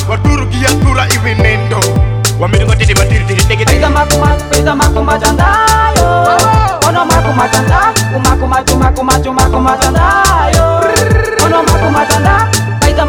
waturu giatura ivinendo wamengo tidi matiri tidi tigi Paida makuma chandayo Ono makuma chanda Umakuma chuma chandayo Ono makuma chanda Paida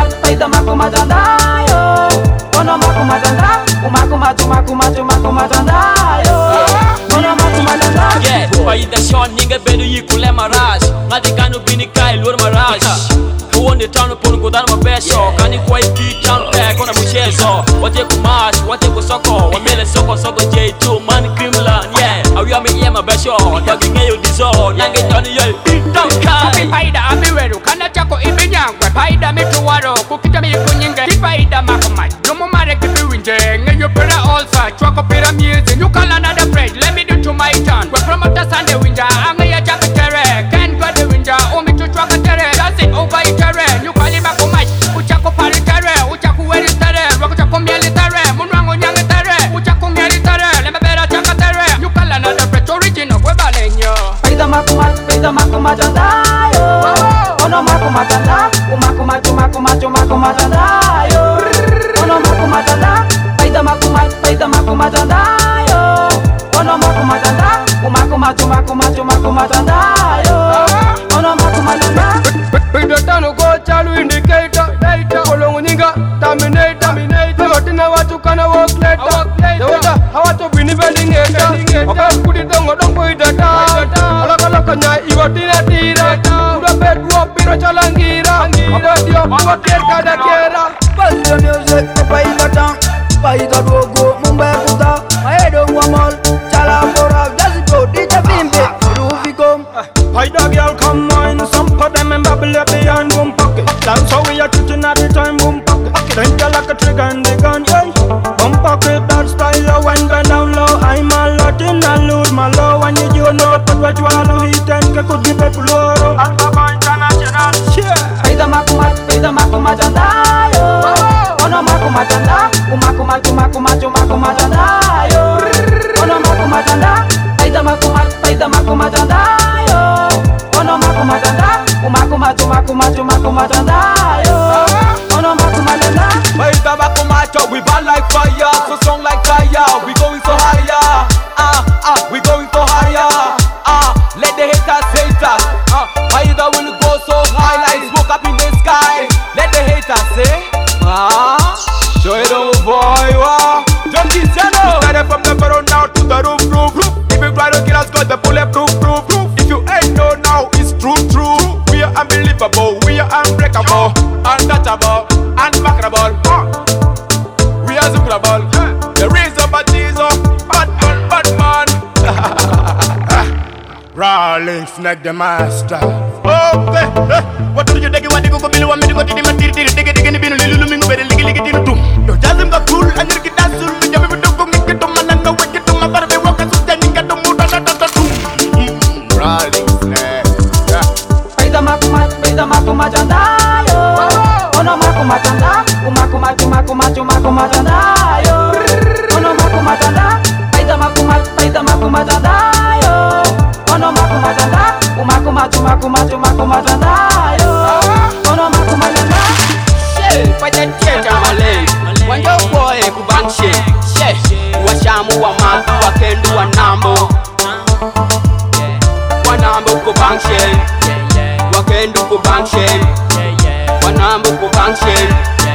makuma chandayo Ono makuma chanda Umakuma chuma chandayo Ono makuma chanda Yeah, paida shon ninga bedu yikule maraj Ngadi kanu bini kai lur maraj Kuone tano ponu kodana mabeso Kani kwa iki champe kona mchezo Wate kumash, wate kusoko Wamele soko J2 man Krimlan Yeah, awi ame iye mabesho Dagi ngeyo dizo, nange tani ye Kapi paida amiweru, kana chako ibinyangwe Paida mituwaro, kukita mikunyinge Kipaida makomaj, lumu mare kibiwinje Ngeyo pira olsa, chwako pira music Nyukala na the break, let me do to my turn Kwe promoter sande winja, ange ya japi tere Ken kwa de winja, umi tu chwaka tere That's it, over itere, nyukali makomaj Uchako pari tere, uchaku weri tere Wako chako mieli tere, munwango nyange tere Uchaku mieli tere, leme bera chaka tere Nyukala na the break, original, kwe balenyo Paida makuma chandayo Ono makuma chanda Umakuma chuma chandayo Ono makuma chanda Paida makuma chandayo Ono makuma chanda Umakuma chuma chandayo Ono makuma chanda Paida tano go chalu indicator Kolongu nyinga terminator Matina watu kana walk later Yawata hawatu bini belingeta Oka kudi dongo dongo idata Alaka nya iwatina tira Uda bedwa piro chalangira Oka diyo kuwa kada kera Buzz the music, Paida town Paida logo, Mumbai kuta Maedo mwamal, chala mora Just go, DJ Bimbe, Rufi go Paida girl come on Some of them and bubble up behind boom pocket That's how we are treating at the time boom pocket Think you like a trigger and the gun, yeah Boom pocket, that style when bend down low I'm a Latin, I lose my low When you know but what you are to hit and could be people low Alpha International, yeah Paida makuma chandayo Ono makuma chanda Umakuma chuma chandayo Ono makuma chanda Paida makuma chandayo Ono makuma chanda Umakuma chuma chandayo Ono makuma chanda Paida makumacho, we burn like fire So strong like fire, we going so higher we going so higher let the haters hate us Paida will go so high like smoke up in the sky Let the haters say show it over boy, Junkie Channel. We started from the barrel now to the roof If you try to kill us, got the bulletproof If you ain't know now, it's true We are unbelievable, we are unbreakable Untouchable, unbackable We are zoomable The reason but Jesus Batman Rawlings like the master what do you take? What do you go below? I'm going to go to the take it again. Been lulu very liggy to do. Don't tell them the cool and you get that soul. We never do go get to man and no way get to my body. Walk and standing at the mood. Rawlings Paida makuma chandayo Ono makuma chanda Umakuma chuma chandayo Ono makuma chanda Paida makuma chandayo Ono makuma chanda Umakuma chuma chandayo Ono makuma chanda Paida teta malay Wanja boy kubangshe Washamu wa mabu wakendu wa nambo Wanambo kubangshe Wakendu kubangshe Wanambo kubangshe